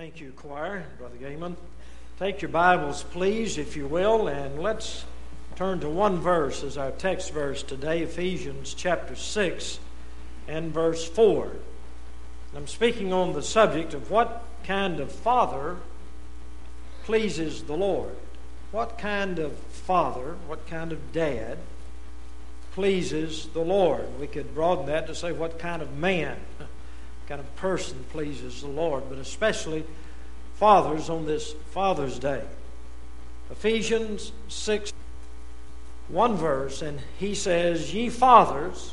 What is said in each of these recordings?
Thank you, choir, Brother Gaiman. Take your Bibles, please, if you will, and let's turn to one verse as our text verse today, Ephesians chapter 6 and verse 4. I'm speaking on the subject of what kind of father pleases the Lord. What kind of father, what kind of dad pleases the Lord? We could broaden that to say what kind of man, kind of person pleases the Lord, but especially fathers on this Father's Day. Ephesians 6, one verse, and he says, Ye fathers,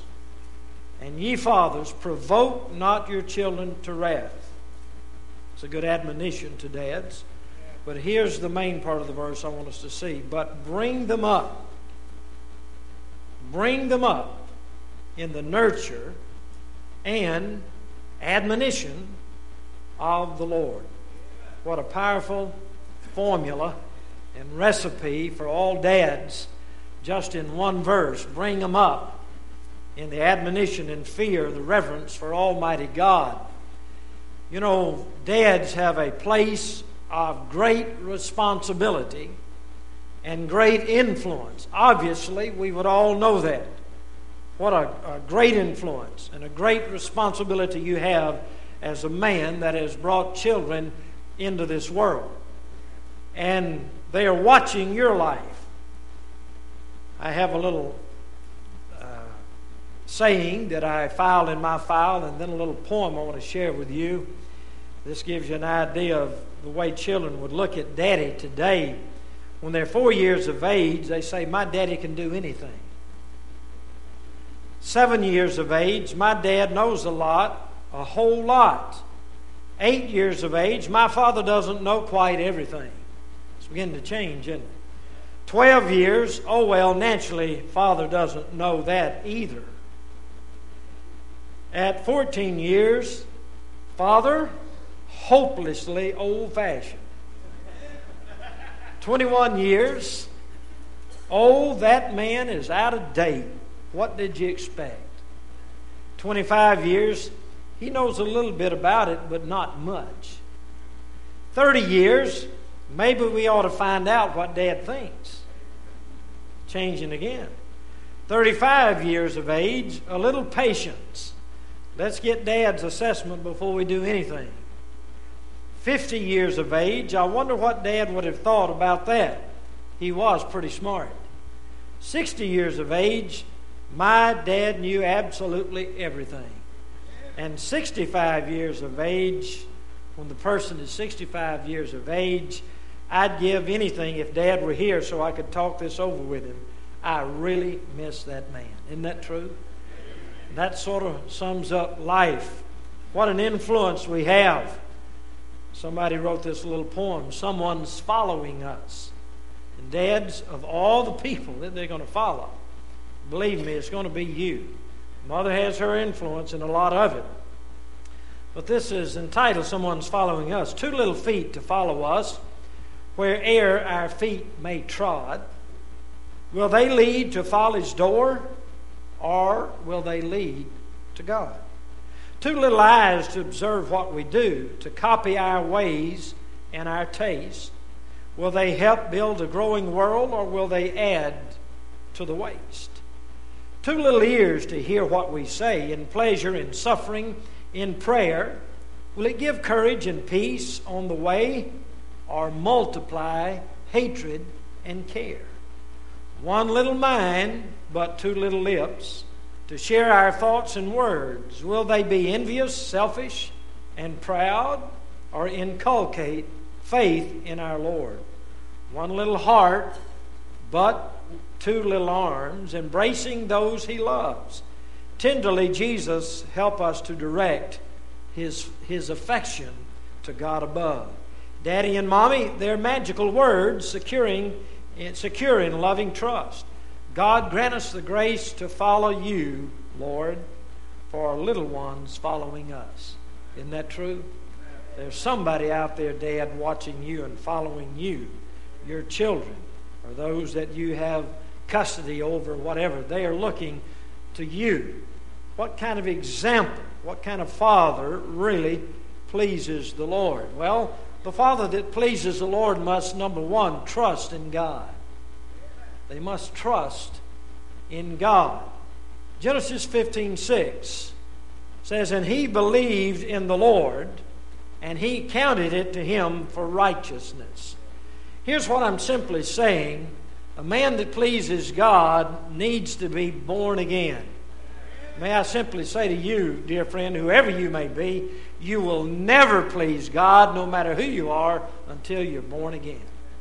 provoke not your children to wrath. It's a good admonition to dads. But here's the main part of the verse I want us to see. But bring them up. Bring them up in the nurture and admonition of the Lord. What a powerful formula and recipe for all dads, just in one verse. Bring them up in the admonition and fear, the reverence for Almighty God. You know, dads have a place of great responsibility and great influence. Obviously, we would all know that. What a great influence and a great responsibility you have as a man that has brought children into this world. And they are watching your life. I have a little saying that I filed in my file, and then a little poem I want to share with you. This gives you an idea of the way children would look at daddy today. When they're 4 years of age, they say, my daddy can do anything. 7 years of age, my dad knows a whole lot. 8 years of age, my father doesn't know quite everything. It's beginning to change, isn't it? 12 years, oh well, naturally, father doesn't know that either. At 14 years, father, hopelessly old-fashioned. 21 years, oh, that man is out of date. What did you expect? 25 years, he knows a little bit about it, but not much. 30 years, maybe we ought to find out what Dad thinks. Changing again. 35 years of age, a little patience. Let's get Dad's assessment before we do anything. 50 years of age, I wonder what Dad would have thought about that. He was pretty smart. 60 years of age, my dad knew absolutely everything. And 65 years of age, when the person is 65 years of age, I'd give anything if Dad were here so I could talk this over with him. I really miss that man. Isn't that true? That sort of sums up life. What an influence we have. Somebody wrote this little poem, Someone's Following Us. And dads, of all the people that they're going to follow, believe me, it's going to be you. Mother has her influence in a lot of it. But this is entitled, Someone's Following Us. 2 little feet to follow us, where'er our feet may trod. Will they lead to folly's door, or will they lead to God? 2 little eyes to observe what we do, to copy our ways and our taste. Will they help build a growing world, or will they add to the waste? 2 little ears to hear what we say, in pleasure, in suffering, in prayer. Will it give courage and peace on the way, or multiply hatred and care? 1 little mind, but 2 little lips, to share our thoughts and words. Will they be envious, selfish, and proud, or inculcate faith in our Lord? 1 little heart, but 2 little arms, embracing those he loves. Tenderly, Jesus, help us to direct his affection to God above. Daddy and Mommy, they're magical words, secure in loving trust. God, grant us the grace to follow you, Lord, for our little ones following us. Isn't that true? There's somebody out there, Dad, watching you and following you. Your children, or those that you have custody over, whatever, they are looking to you. What kind of example, what kind of father really pleases the Lord? Well, the father that pleases the Lord must, number one, trust in God. They must trust in God. Genesis 15:6 says, "And he believed in the Lord, and he counted it to him for righteousness." Here's what I'm simply saying. A man that pleases God needs to be born again. May I simply say to you, dear friend, whoever you may be, you will never please God, no matter who you are, until you're born again.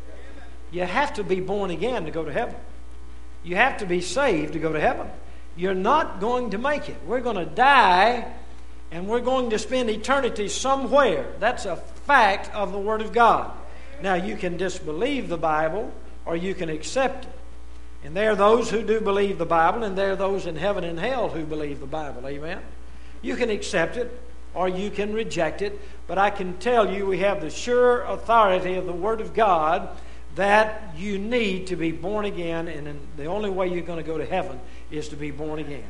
You have to be born again to go to heaven. You have to be saved to go to heaven. You're not going to make it. We're going to die, and we're going to spend eternity somewhere. That's a fact of the Word of God. Now, you can disbelieve the Bible, or you can accept it. And there are those who do believe the Bible, and there are those in heaven and hell who believe the Bible. Amen? You can accept it, or you can reject it. But I can tell you we have the sure authority of the Word of God that you need to be born again, and the only way you're going to go to heaven is to be born again.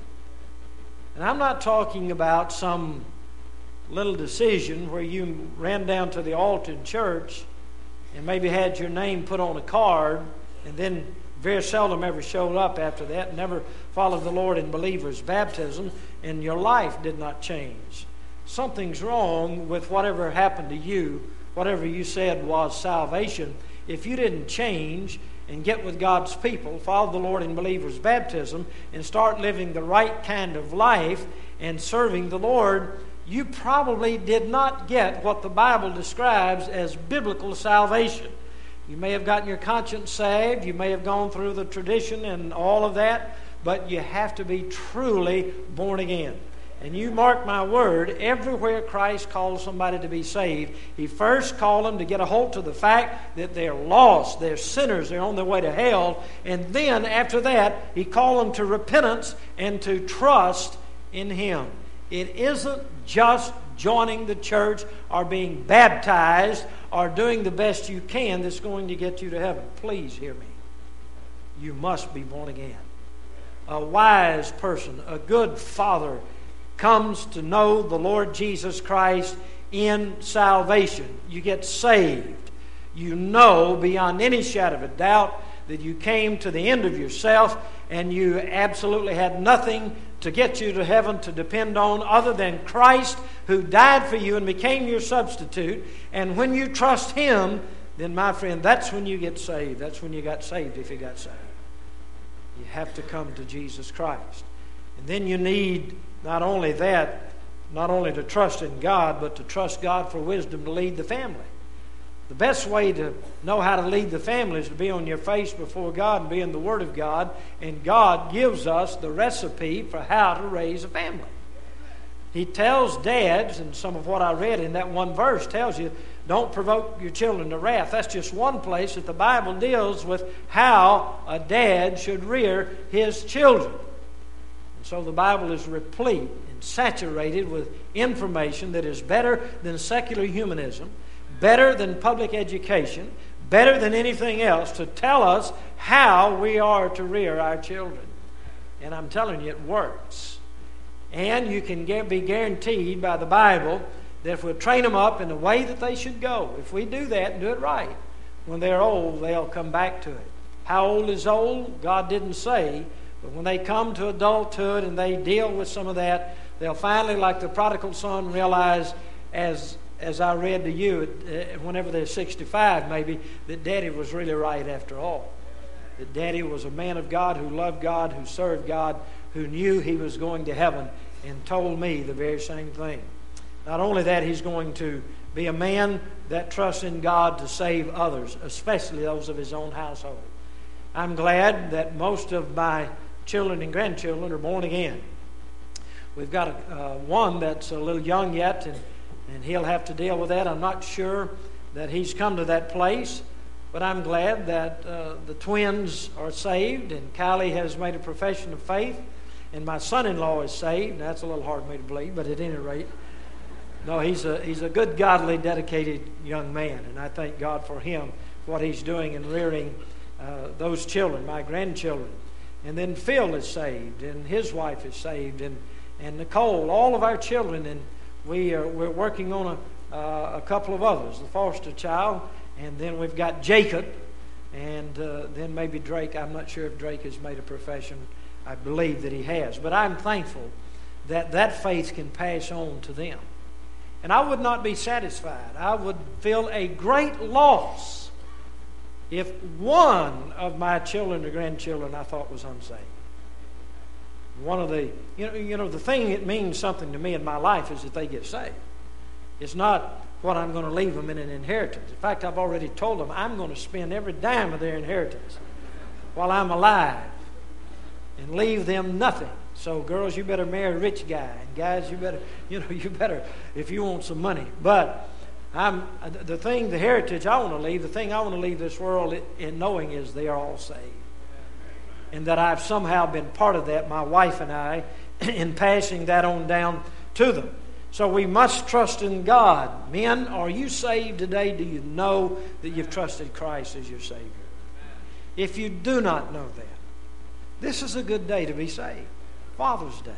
And I'm not talking about some little decision where you ran down to the altar in church and maybe had your name put on a card and then very seldom ever showed up after that, never followed the Lord in believer's baptism, and your life did not change. Something's wrong with whatever happened to you, whatever you said was salvation. If you didn't change and get with God's people, follow the Lord in believer's baptism, and start living the right kind of life and serving the Lord, you probably did not get what the Bible describes as biblical salvation. You may have gotten your conscience saved, you may have gone through the tradition and all of that, but you have to be truly born again. And you mark my word, everywhere Christ calls somebody to be saved, He first called them to get a hold of the fact that they're lost, they're sinners, they're on their way to hell. And then after that, He called them to repentance and to trust in Him. It isn't just joining the church or being baptized or doing the best you can that's going to get you to heaven. Please hear me. You must be born again. A wise person, a good father, comes to know the Lord Jesus Christ in salvation. You get saved. You know beyond any shadow of a doubt that you came to the end of yourself and you absolutely had nothing to get you to heaven to depend on other than Christ, who died for you and became your substitute. And when you trust Him, then my friend, that's when you get saved. That's when you got saved, if you got saved. You have to come to Jesus Christ. And then you need not only that, not only to trust in God, but to trust God for wisdom to lead the family. The best way to know how to lead the family is to be on your face before God and be in the Word of God. And God gives us the recipe for how to raise a family. He tells dads, and some of what I read in that one verse tells you, don't provoke your children to wrath. That's just one place that the Bible deals with how a dad should rear his children. And so the Bible is replete and saturated with information that is better than secular humanism, better than public education, better than anything else to tell us how we are to rear our children. And I'm telling you, it works. And you can be guaranteed by the Bible that if we'll train them up in the way that they should go, if we do that and do it right, when they're old, they'll come back to it. How old is old? God didn't say. But when they come to adulthood and they deal with some of that, they'll finally, like the prodigal son, realize, as I read to you, whenever they're 65 maybe, that Daddy was really right after all. That Daddy was a man of God who loved God, who served God, who knew he was going to heaven, and told me the very same thing. Not only that, he's going to be a man that trusts in God to save others, especially those of his own household. I'm glad that most of my children and grandchildren are born again. We've got one that's a little young yet, and he'll have to deal with that. I'm not sure that he's come to that place, but I'm glad that the twins are saved, and Kylie has made a profession of faith, and my son-in-law is saved. That's a little hard for me to believe, but at any rate, no, he's a good, godly, dedicated young man, and I thank God for him, what he's doing in rearing those children, my grandchildren. And then Phil is saved, and his wife is saved, and Nicole, all of our children, and we're working on a couple of others, the foster child, and then we've got Jacob, and then maybe Drake. I'm not sure if Drake has made a profession. I believe that he has. But I'm thankful that that faith can pass on to them. And I would not be satisfied. I would feel a great loss if one of my children or grandchildren I thought was unsaved. One of the, the thing that means something to me in my life is that they get saved. It's not what I'm going to leave them in an inheritance. In fact, I've already told them I'm going to spend every dime of their inheritance while I'm alive and leave them nothing. So girls, you better marry a rich guy, and guys, you better if you want some money. But the heritage I want to leave, the thing I want to leave this world in knowing is they are all saved. And that I've somehow been part of that, my wife and I, in passing that on down to them. So we must trust in God. Men, are you saved today? Do you know that you've trusted Christ as your Savior? If you do not know that, this is a good day to be saved. Father's Day.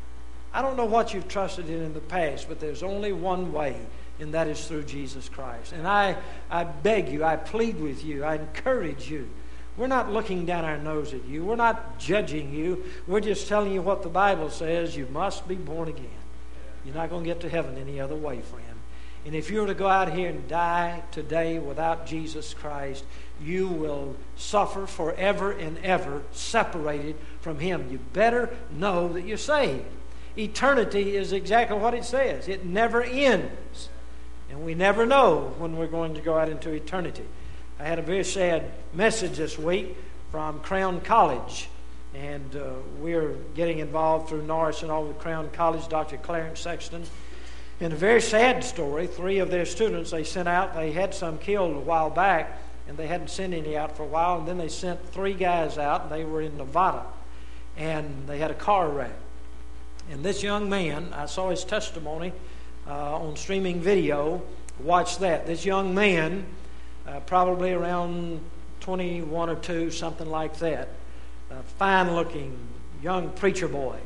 I don't know what you've trusted in the past, but there's only one way, and that is through Jesus Christ. And I beg you, I plead with you, I encourage you. We're not looking down our nose at you. We're not judging you. We're just telling you what the Bible says. You must be born again. You're not going to get to heaven any other way, friend. And if you were to go out here and die today without Jesus Christ, you will suffer forever and ever separated from Him. You better know that you're saved. Eternity is exactly what it says. It never ends. And we never know when we're going to go out into eternity. I had a very sad message this week from Crown College. And we're getting involved through Norris and all with Crown College, Dr. Clarence Sexton. And a very sad story. 3 of their students they sent out. They had some killed a while back, and they hadn't sent any out for a while. And then they sent 3 guys out, and they were in Nevada. And they had a car wreck. And this young man, I saw his testimony on streaming video. Watch that. This young man, probably around 21 or 2, something like that, a fine-looking young preacher boy,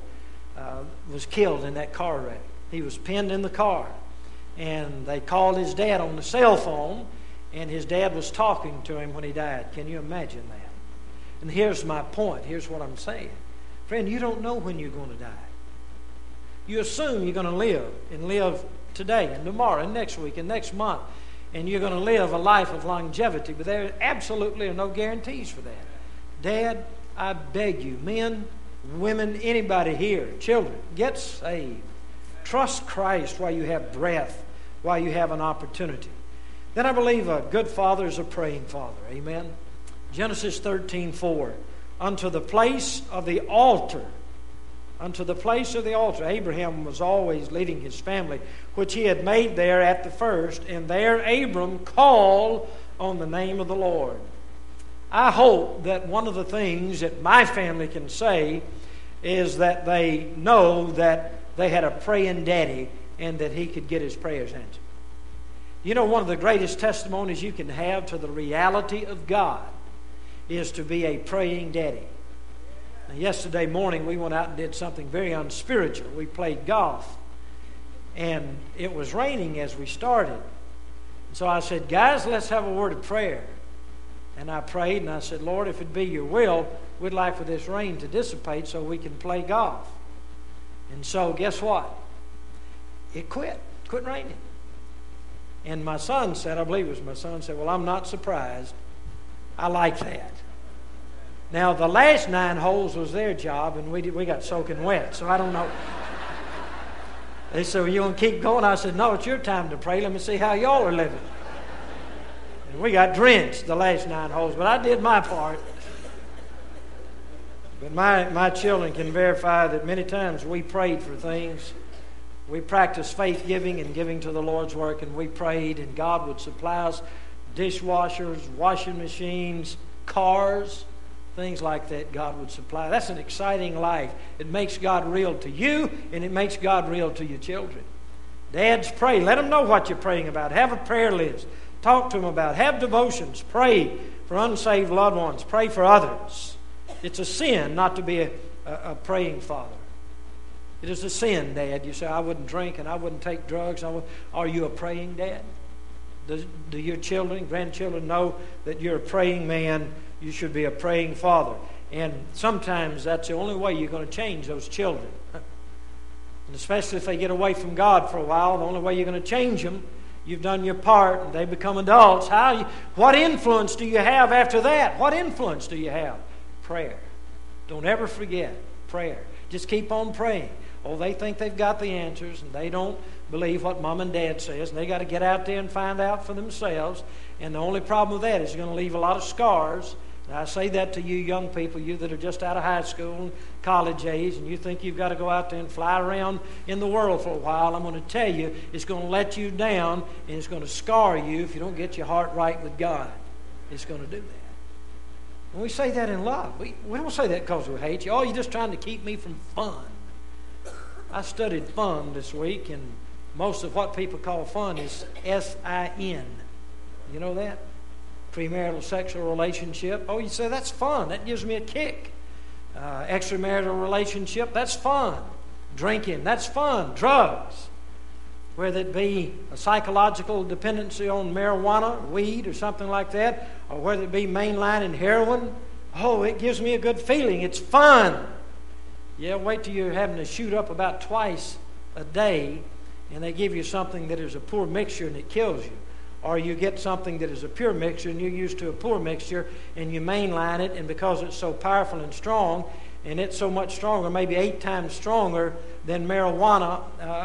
was killed in that car wreck. He was pinned in the car, and they called his dad on the cell phone, and his dad was talking to him when he died. Can you imagine that? And here's my point. Here's what I'm saying. Friend, you don't know when you're going to die. You assume you're going to live, and live today, and tomorrow, and next week, and next month, and you're going to live a life of longevity, but there absolutely are no guarantees for that. Dad, I beg you, men, women, anybody here, children, get saved. Trust Christ while you have breath, while you have an opportunity. Then I believe a good father is a praying father. Amen. Genesis 13:4. Unto the place of the altar. Unto the place of the altar. Abraham was always leading his family, which he had made there at the first. And there Abram called on the name of the Lord. I hope that one of the things that my family can say is that they know that they had a praying daddy and that he could get his prayers answered. You know, one of the greatest testimonies you can have to the reality of God is to be a praying daddy. Now, yesterday morning we went out and did something very unspiritual. We played golf, and it was raining as we started. And so I said, guys, let's have a word of prayer. And I prayed, and I said, Lord, if it be your will, we'd like for this rain to dissipate so we can play golf. And so guess what? It quit raining. And my son said, I believe it was my son, said, well, I'm not surprised. I like that. Now, the last 9 holes was their job, and we got soaking wet, so I don't know. They said, well, you want to keep going? I said, no, it's your time to pray. Let me see how y'all are living. And we got drenched the last 9 holes, but I did my part. But my children can verify that many times we prayed for things. We practiced faith giving and giving to the Lord's work, and we prayed, and God would supply us dishwashers, washing machines, cars, things like that God would supply. That's an exciting life. It makes God real to you, and it makes God real to your children. Dads, pray. Let them know what you're praying about. Have a prayer list. Talk to them about it. Have devotions. Pray for unsaved loved ones. Pray for others. It's a sin not to be a praying father. It is a sin, Dad. You say, I wouldn't drink and I wouldn't take drugs. Are you a praying dad? Do your children, grandchildren know that you're a praying man? You should be a praying father. And sometimes that's the only way you're going to change those children. And especially if they get away from God for a while, the only way you're going to change them, you've done your part and they become adults. What influence do you have after that? What influence do you have? Prayer. Don't ever forget prayer. Just keep on praying. Oh, they think they've got the answers and they don't believe what Mom and Dad says, and they got to get out there and find out for themselves. And the only problem with that is you're going to leave a lot of scars. And I say that to you young people, you that are just out of high school and college age, and you think you've got to go out there and fly around in the world for a while. I'm going to tell you, it's going to let you down, and it's going to scar you if you don't get your heart right with God. It's going to do that. And we say that in love. We don't say that because we hate you. Oh, you're just trying to keep me from fun. I studied fun this week, and most of what people call fun is S-I-N. You know that? Premarital sexual relationship. Oh, you say, that's fun. That gives me a kick. Extramarital relationship, that's fun. Drinking, that's fun. Drugs, whether it be a psychological dependency on marijuana, weed, or something like that, or whether it be mainlining heroin. Oh, it gives me a good feeling. It's fun. Yeah, wait till you're having to shoot up about twice a day, and they give you something that is a poor mixture and it kills you. Or you get something that is a pure mixture and you're used to a poor mixture and you mainline it, and because it's so powerful and strong, and it's so much stronger, maybe 8 times stronger than marijuana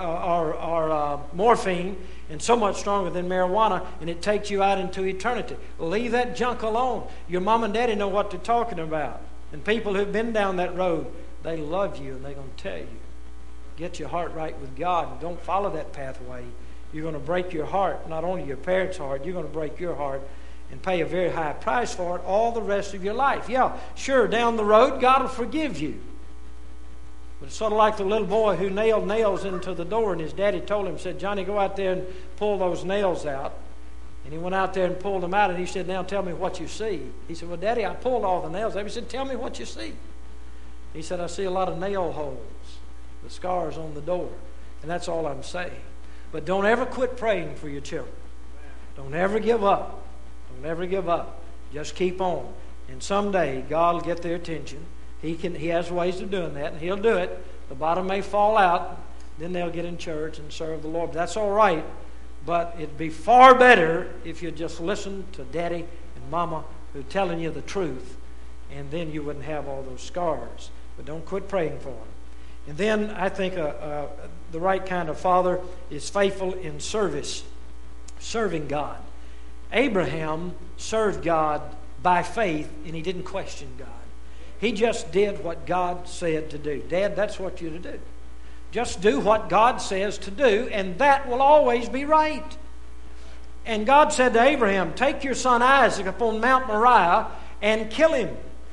or morphine, and so much stronger than marijuana, and it takes you out into eternity. Leave that junk alone. Your mom and daddy know what they're talking about. And people who've been down that road, they love you and they're going to tell you. Get your heart right with God and don't follow that pathway. You're going to break your heart, not only your parents' heart, you're going to break your heart and pay a very high price for it all the rest of your life. Yeah, sure, down the road, God will forgive you. But it's sort of like the little boy who nailed nails into the door, and his daddy told him, said, Johnny, go out there and pull those nails out. And he went out there and pulled them out, and he said, now tell me what you see. He said, well, Daddy, I pulled all the nails out. He said, tell me what you see. He said, I see a lot of nail holes, the scars on the door. And that's all I'm saying. But don't ever quit praying for your children. Don't ever give up. Don't ever give up. Just keep on. And someday God will get their attention. He has ways of doing that, and He'll do it. The bottom may fall out. Then they'll get in church and serve the Lord. That's all right. But it'd be far better if you just listen to Daddy and Mama who are telling you the truth, and then you wouldn't have all those scars. But don't quit praying for them. And then I think the right kind of father is faithful in service, serving God. Abraham served God by faith, and he didn't question God. He just did what God said to do. Dad, that's what you're to do. Just do what God says to do, and that will always be right. And God said to Abraham, take your son Isaac upon Mount Moriah and kill him.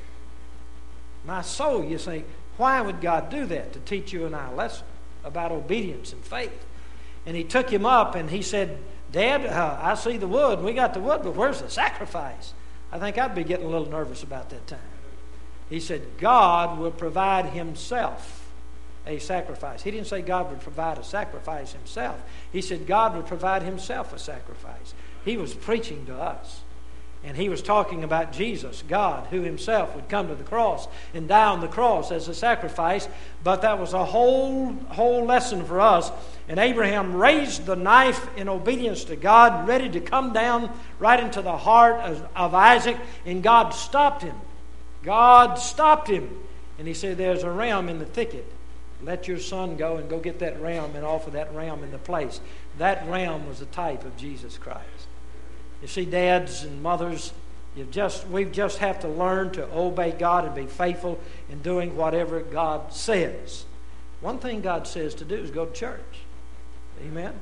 My soul, you say, why would God do that? To teach you and I a lesson about obedience and faith. And he took him up and he said, Dad, I see the wood, and we got the wood, but where's the sacrifice? I think I'd be getting a little nervous about that time. He said, God will provide Himself a sacrifice. He didn't say God would provide a sacrifice Himself. He said God would provide Himself a sacrifice. He was preaching to us. And he was talking about Jesus, God, who Himself would come to the cross and die on the cross as a sacrifice. But that was a whole lesson for us. And Abraham raised the knife in obedience to God, ready to come down right into the heart of Isaac. And God stopped him. God stopped him. And He said, there's a ram in the thicket. Let your son go and go get that ram and offer that ram in the place. That ram was a type of Jesus Christ. You see, dads and mothers, we just have to learn to obey God and be faithful in doing whatever God says. One thing God says to do is go to church. Amen?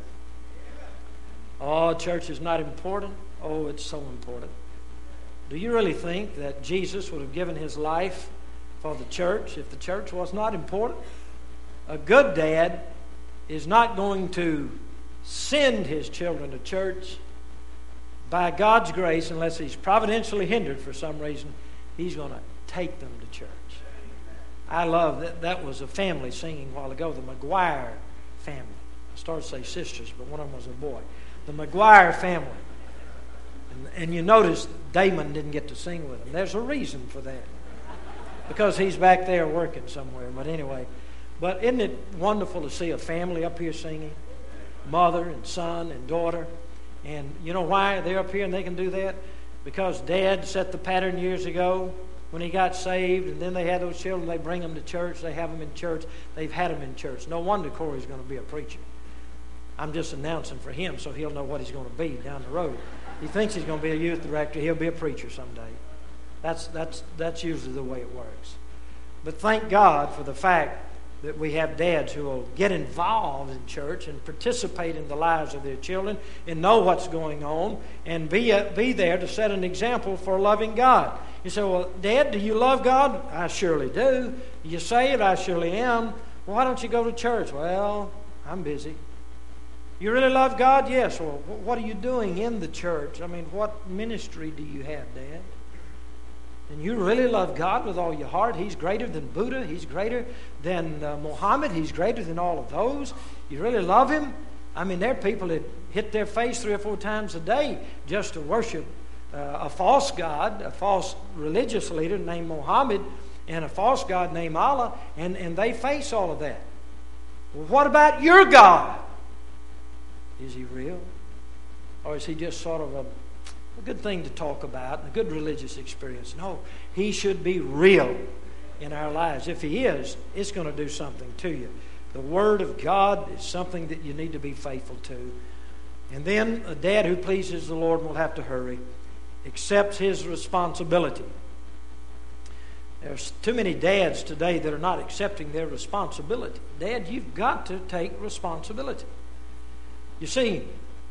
Oh, church is not important. Oh, it's so important. Do you really think that Jesus would have given His life for the church if the church was not important? A good dad is not going to send his children to church. By God's grace, unless He's providentially hindered for some reason, He's going to take them to church. I love that. That was a family singing a while ago, the McGuire family. I started to say sisters, but one of them was a boy. The McGuire family. And you notice Damon didn't get to sing with them. There's a reason for that. Because he's back there working somewhere. But anyway, but isn't it wonderful to see a family up here singing? Mother and son and daughter. And you know why they're up here and they can do that? Because Dad set the pattern years ago when he got saved, and then they had those children. They bring them to church. They have them in church. They've had them in church. No wonder Corey's going to be a preacher. I'm just announcing for him so he'll know what he's going to be down the road. He thinks he's going to be a youth director. He'll be a preacher someday. That's usually the way it works. But thank God for the fact that we have dads who will get involved in church and participate in the lives of their children and know what's going on and be there to set an example for loving God. You say, well, Dad, do you love God? I surely do. You say it, I surely am. Well, why don't you go to church? Well, I'm busy. You really love God? Yes. Well, what are you doing in the church? I mean, what ministry do you have, Dad? And you really love God with all your heart. He's greater than Buddha. He's greater than Muhammad. He's greater than all of those. You really love Him? I mean, there are people that hit their face 3 or 4 times a day just to worship a false god, a false religious leader named Muhammad, and a false god named Allah, and they face all of that. Well, what about your God? Is He real? Or is He just sort of a good thing to talk about, and a good religious experience? No, He should be real in our lives. If He is, it's going to do something to you. The Word of God is something that you need to be faithful to. And then a dad who pleases the Lord will have to hurry, accepts his responsibility. There's too many dads today that are not accepting their responsibility. Dad, you've got to take responsibility. You see,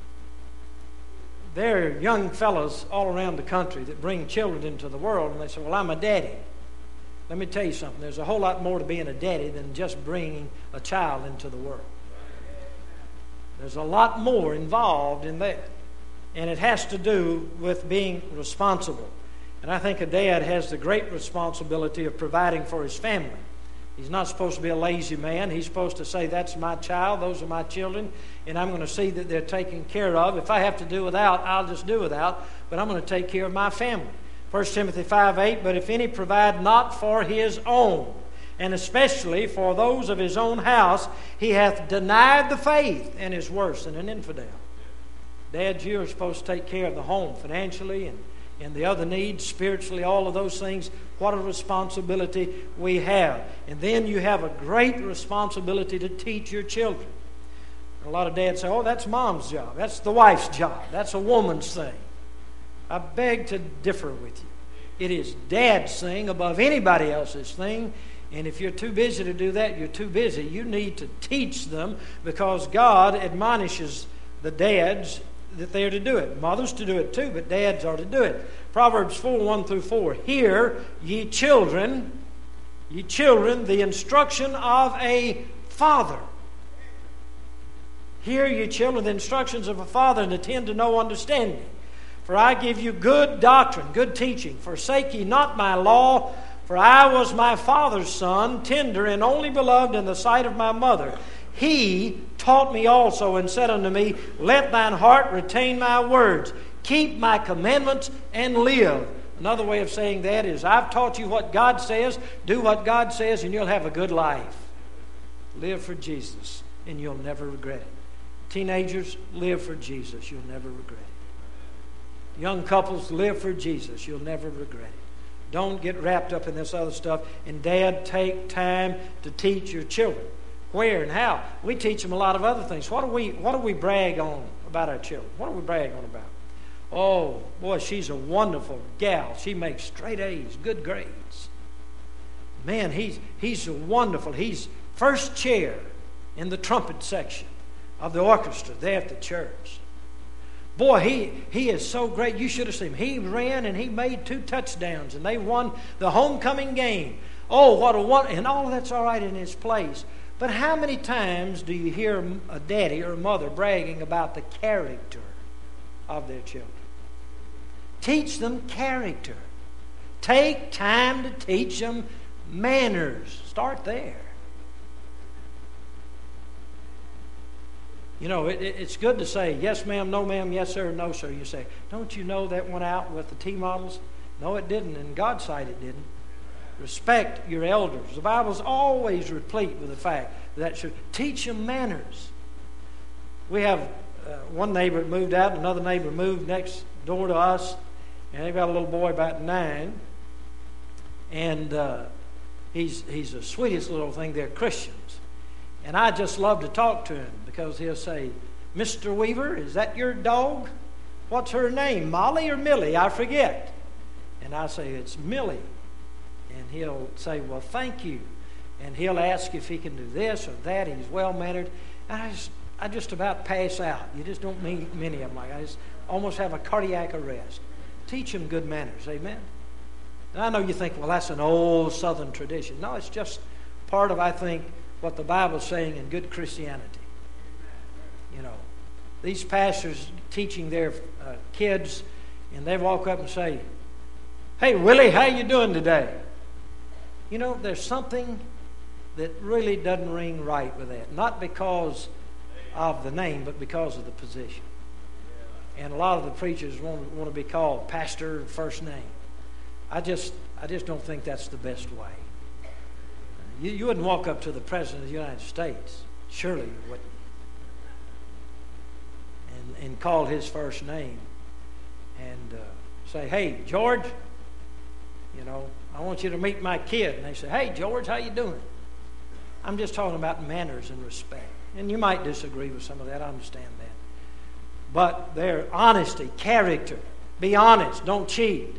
there are young fellows all around the country that bring children into the world, and they say, well, I'm a daddy. Let me tell you something. There's a whole lot more to being a daddy than just bringing a child into the world. There's a lot more involved in that. And it has to do with being responsible. And I think a dad has the great responsibility of providing for his family. He's not supposed to be a lazy man. He's supposed to say, that's my child, those are my children, and I'm going to see that they're taken care of. If I have to do without, I'll just do without, but I'm going to take care of my family. 1 Timothy 5:8, but if any provide not for his own, and especially for those of his own house, he hath denied the faith and is worse than an infidel. Dads, you are supposed to take care of the home financially and the other needs, spiritually, all of those things. What a responsibility we have. And then you have a great responsibility to teach your children. And a lot of dads say, oh, that's mom's job. That's the wife's job. That's a woman's thing. I beg to differ with you. It is dad's thing above anybody else's thing. And if you're too busy to do that, you're too busy. You need to teach them, because God admonishes the dads that they are to do it. Mothers to do it too, but dads are to do it. Proverbs 4:1-4. Hear, ye children, the instruction of a father. Hear, ye children, the instructions of a father, and attend to no understanding. For I give you good doctrine, good teaching. Forsake ye not my law, for I was my father's son, tender and only beloved in the sight of my mother. He taught me also, and said unto me, let thine heart retain my words. Keep my commandments and live. Another way of saying that is, I've taught you what God says. Do what God says, and you'll have a good life. Live for Jesus, and you'll never regret it. Teenagers, live for Jesus. You'll never regret it. Young couples, live for Jesus. You'll never regret it. Don't get wrapped up in this other stuff. And Dad, take time to teach your children. Where and how? We teach them a lot of other things. What do we brag on about our children? What do we brag on about? Oh, boy, she's a wonderful gal. She makes straight A's, good grades. Man, he's wonderful. He's first chair in the trumpet section of the orchestra there at the church. Boy, he is so great. You should have seen him. He ran and he made 2 touchdowns, and they won the homecoming game. Oh, what a wonder. And all of that's all right in its place. But how many times do you hear a daddy or a mother bragging about the character of their children? Teach them character. Take time to teach them manners. Start there. You know, it's good to say, yes, ma'am, no, ma'am, yes, sir, no, sir. You say, don't you know that went out with the T models? No, it didn't. In God's sight, it didn't. Respect your elders. The Bible's always replete with the fact that should teach them manners. We have one neighbor that moved out, another neighbor moved next door to us, and they've got a little boy about 9, and he's the sweetest little thing. They're Christians. And I just love to talk to him because he'll say, Mr. Weaver, is that your dog? What's her name, Molly or Millie? I forget. And I say, it's Millie. And he'll say, well, thank you. And he'll ask if he can do this or that. He's well-mannered. And I just about pass out. You just don't meet many of them like I just almost have a cardiac arrest. Teach them good manners. Amen? And I know you think, well, that's an old Southern tradition. No, it's just part of, I think, what the Bible's saying in good Christianity. You know, these pastors teaching their kids, and they walk up and say, hey, Willie, how you doing today? You know, there's something that really doesn't ring right with that. Not because of the name, but because of the position. And a lot of the preachers want to be called pastor first name. I just don't think that's the best way. You wouldn't walk up to the President of the United States. Surely you wouldn't. And call his first name and say, hey, George, you know, I want you to meet my kid. And they say, hey, George, how you doing? I'm just talking about manners and respect. And you might disagree with some of that. I understand that. But their honesty, character, be honest, don't cheat.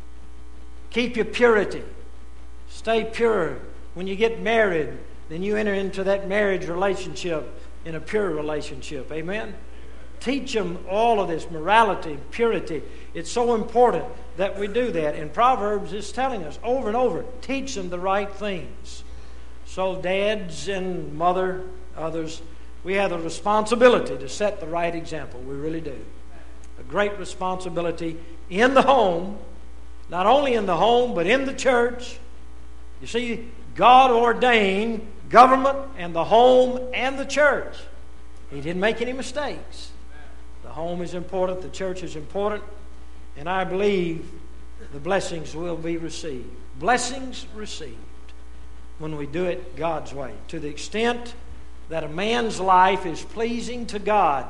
Keep your purity. Stay pure. When you get married, then you enter into that marriage relationship in a pure relationship. Amen? Teach them all of this morality, purity. It's so important that we do that. And Proverbs is telling us over and over, teach them the right things. So dads and mother, others, we have the responsibility to set the right example. We really do. A great responsibility in the home, not only in the home, but in the church. You see, God ordained government and the home and the church. He didn't make any mistakes. The home is important. The church is important. And I believe the blessings will be received. Blessings received when we do it God's way. To the extent that a man's life is pleasing to God.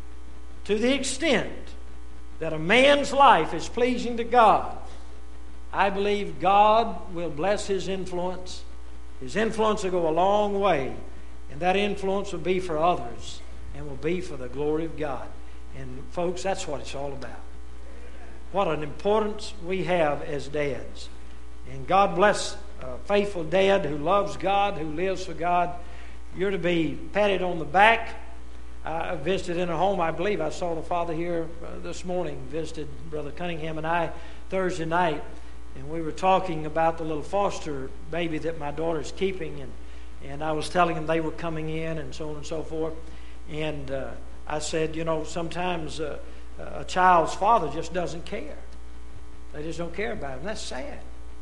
To the extent that a man's life is pleasing to God, I believe God will bless his influence. His influence will go a long way, and that influence will be for others and will be for the glory of God. And folks, that's what it's all about. What an importance we have as dads. And God bless a faithful dad who loves God, who lives for God. You're to be patted on the back. I visited in a home. I believe I saw the father here this morning, visited Brother Cunningham and I Thursday night. And we were talking about the little foster baby that my daughter's keeping. And I was telling them they were coming in and so on and so forth. And I said, you know, sometimes a child's father just doesn't care. They just don't care about him. That's sad.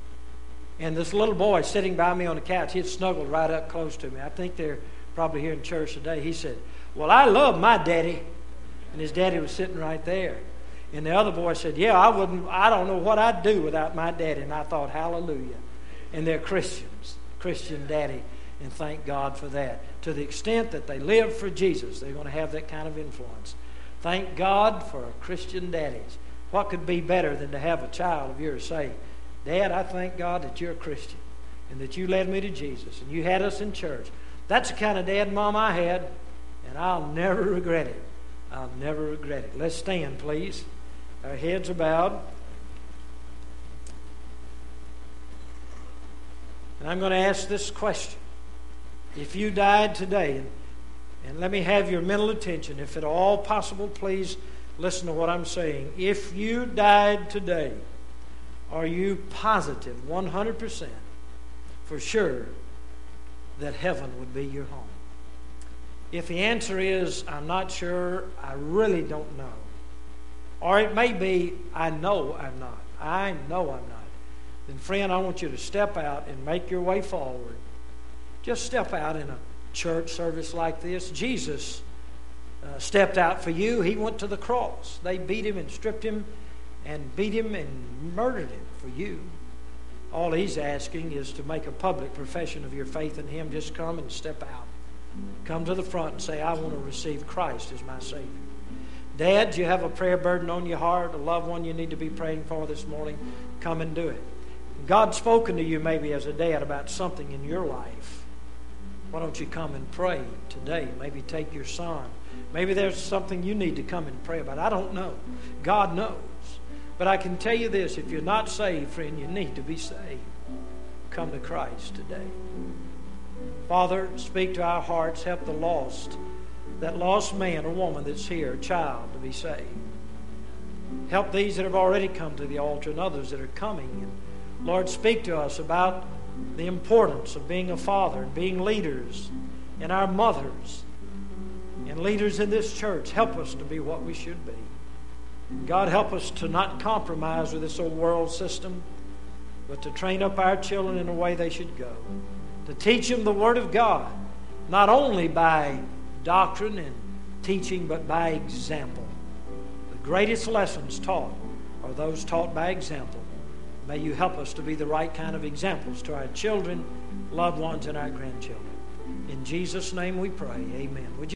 And this little boy sitting by me on the couch, he had snuggled right up close to me. I think they're probably here in church today. He said, well, I love my daddy. And his daddy was sitting right there. And the other boy said, yeah, I don't know what I'd do without my daddy. And I thought, hallelujah. And they're Christians, Christian daddy. And thank God for that. To the extent that they live for Jesus, they're going to have that kind of influence. Thank God for Christian daddies. What could be better than to have a child of yours say, Dad, I thank God that you're a Christian and that you led me to Jesus and you had us in church. That's the kind of dad and mom I had, and I'll never regret it. I'll never regret it. Let's stand, please. Our heads are bowed. And I'm going to ask this question. If you died today, and let me have your mental attention, if at all possible, please listen to what I'm saying. If you died today, are you positive, 100%, for sure, that heaven would be your home? If the answer is, I'm not sure, I really don't know, or it may be, I know I'm not, then friend, I want you to step out and make your way forward. Just step out in a church service like this. Jesus stepped out for you. He went to the cross. They beat him and stripped him and beat him and murdered him for you. All he's asking is to make a public profession of your faith in him. Just come and step out. Come to the front and say, I want to receive Christ as my Savior. Dad, you have a prayer burden on your heart, a loved one you need to be praying for this morning, come and do it. God's spoken to you maybe as a dad about something in your life. Why don't you come and pray today? Maybe take your son. Maybe there's something you need to come and pray about. I don't know. God knows. But I can tell you this, if you're not saved, friend, you need to be saved. Come to Christ today. Father, speak to our hearts. Help the lost, that lost man or woman that's here, child, to be saved. Help these that have already come to the altar and others that are coming. And Lord, speak to us about the importance of being a father and being leaders and our mothers and leaders in this church. Help us to be what we should be. God, help us to not compromise with this old world system, but to train up our children in the way they should go. To teach them the Word of God, not only by doctrine and teaching, but by example. The greatest lessons taught are those taught by example. May you help us to be the right kind of examples to our children, loved ones, and our grandchildren. In Jesus' name we pray. Amen. Would you